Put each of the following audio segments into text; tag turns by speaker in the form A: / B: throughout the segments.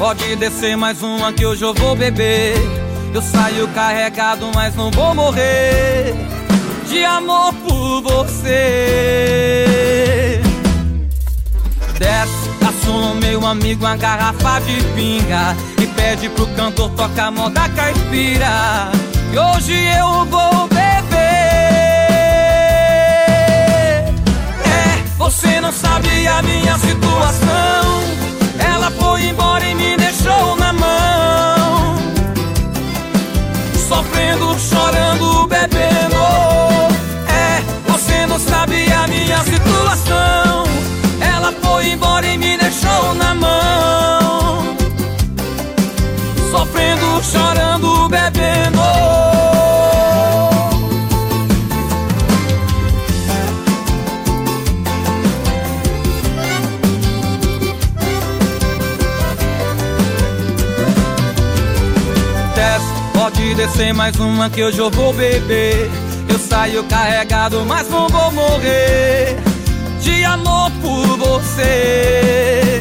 A: pode descer mais uma que hoje eu vou beber. Eu saio carregado, mas não vou morrer de amor por você. Desce, garçom, meu amigo, uma garrafa de pinga e pede pro cantor tocar moda caipira. E hoje eu vou beber. Você não sabe a minha situação. Ela foi embora e me deixou na mão, sofrendo, chorando, bebendo. Você não sabe a minha situação. Ela foi embora e me deixou na mão, sofrendo, chorando, bebendo. Pode descer mais uma que hoje eu vou beber. Eu saio carregado, mas não vou morrer de amor por você.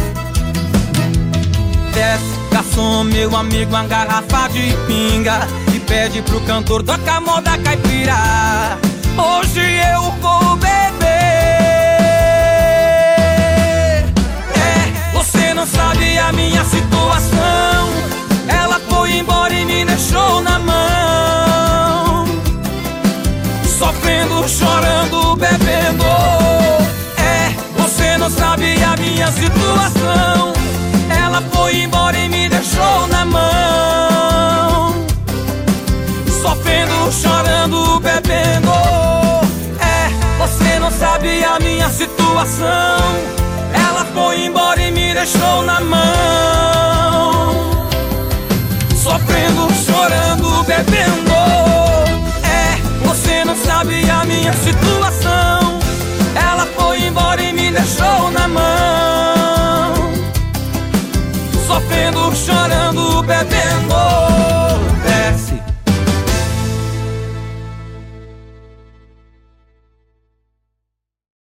A: Desce, garçom, meu amigo, uma garrafa de pinga e pede pro cantor tocar moda caipira. Hoje eu vou beber. Você não sabe a minha situação. Ela foi embora e me deixou na mão, sofrendo, chorando, bebendo. Você não sabe a minha situação. Ela foi embora e me deixou na mão, sofrendo, chorando, bebendo. Você não sabe a minha situação. Ela foi embora e me deixou na mão, sofrendo, chorando, bebendo. Você não sabe a minha situação. Ela foi embora e me deixou na mão, sofrendo, chorando, bebendo. Desce,